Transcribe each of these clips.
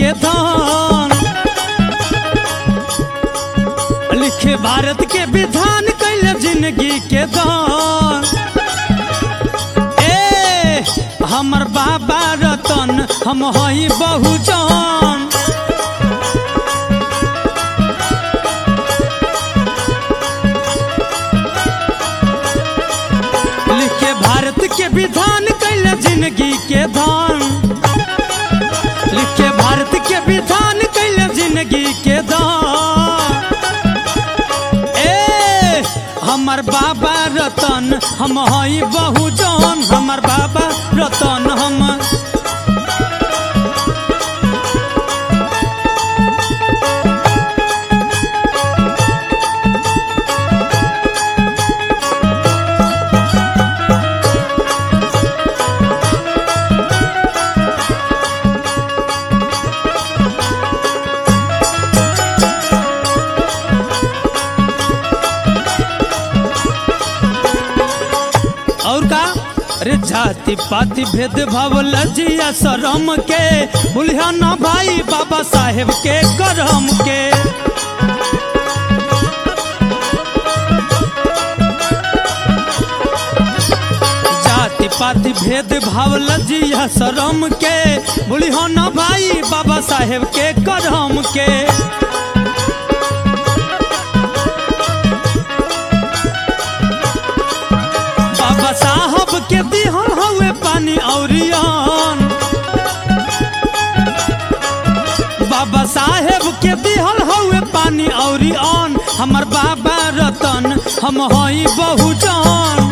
के धन, लिखे भारत के विधान कैले जिंदगी के दान। ए हमर बाबा रतन हम हई बहुजन, लिखे भारत के विधान कैले जिंदगी के दान, लिखे भारत के विधान कैले जिंदगी के दान। ए हमर बाबा रतन हम हई बहुजन, हमर बाबा रतन हम। और का अरे जाति पाति भेद भाव लजिया शरम के भूलिया ना भाई बाबा साहेब के करम के। जाति पाति भेद भाव लजिया शरम के भूलिया ना भाई बाबा साहेब के करम के। बाबा साहब के दिहल हवे पानी औरियन, बाबा साहेब के दिहल हवे पानी औरियन। हमर बाबा रतन हम हई बहुजन,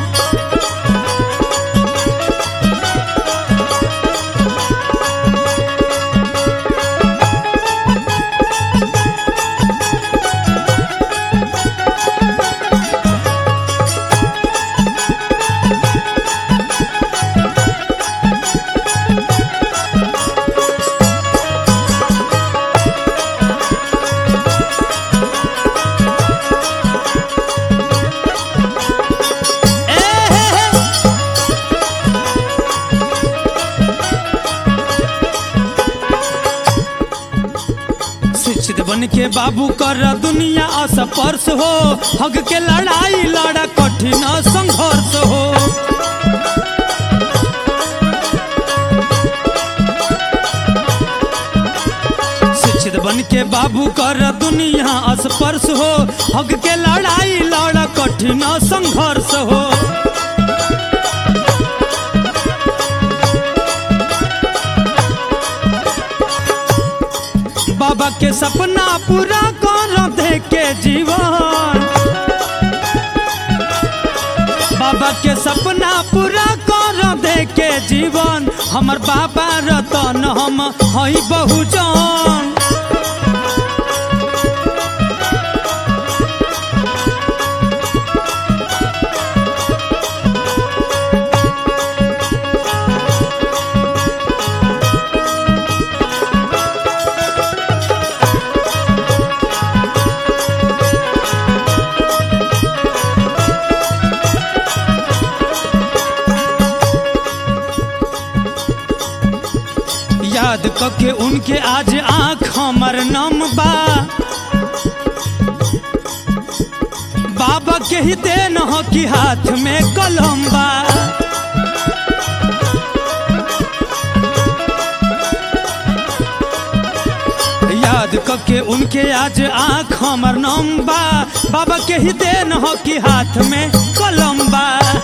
शिक्षित बन के बाबू कर दुनिया असपर्श हो, हक के लड़ाई लड़ा कठिन संघर्ष हो। शिक्षित बन के बाबू कर दुनिया असपर्श हो, हक के लड़ाई लड़ा कठिन संघर्ष हो। बाबा के सपना पूरा कर दे के जीवन, बाबा के सपना पूरा कर दे के जीवन। हमर बाबा रतन हम हई बहुजन, याद करके उनके आज आँख हमर नम बा। बाबा के ही देन हो कि हाथ में कलम बा। याद करके उनके आज आँख हमर नम बा। बाबा के ही देन हो कि हाथ में कलम बा।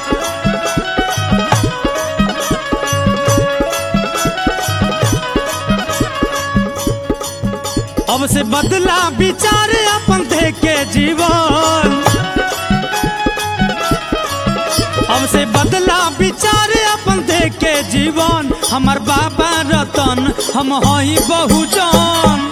अब से बदला विचार अपन दे के जीवन, अब से बदला विचार अपन दे के जीवन। हमर बाबा रतन हम हई बहुजन,